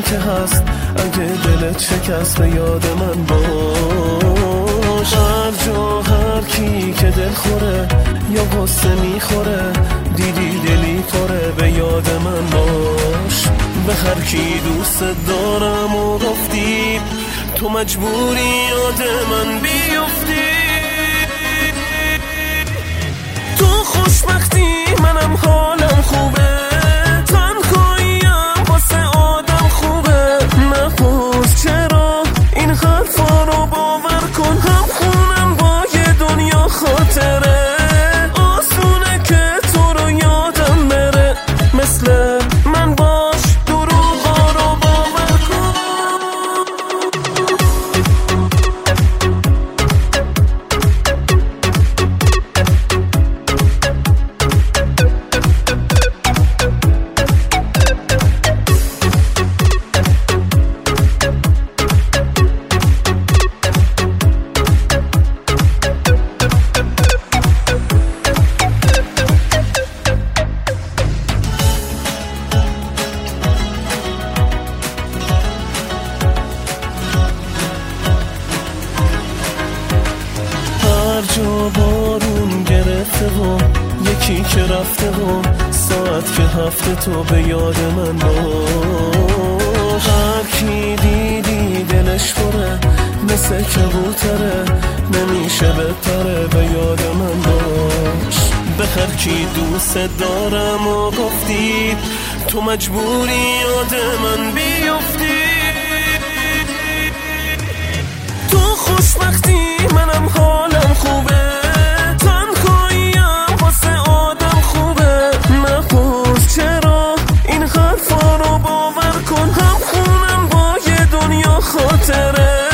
که هست، اگه دلت شکست به یاد من باش. هر جا هر کی که دل خوره یا غصه میخوره، دیدی دلی پره به یاد من باش. به هر کی دوست دارم و گفتی، تو مجبوری یاد من بیفتی. تو خوشبختی منم حالم خوبه، تنهاییم واسه آدم خوبه. نپرس چرا این حرفا رو باور کن، هم خونم با یه دنیا خاطره. آسونه که تو رو یادم بره، مثل من باش دروغا رو باور کن. جا بارون گرفته و یکی که رفته و ساعت که هفته، تو به یاد من باش. هر کی دیدی دلش پره، مثل کبوتره نمیشه بپره به یاد من باش. به هر کی دوست دارم و گفتی، تو مجبوری یاد من بیفتی. تو خوشبختی منم حالم خوبه، تنهاییم واسه آدم خوبه. نپرس چرا این حرفا رو باور کن، هم خونم با یه دنیا خاطره.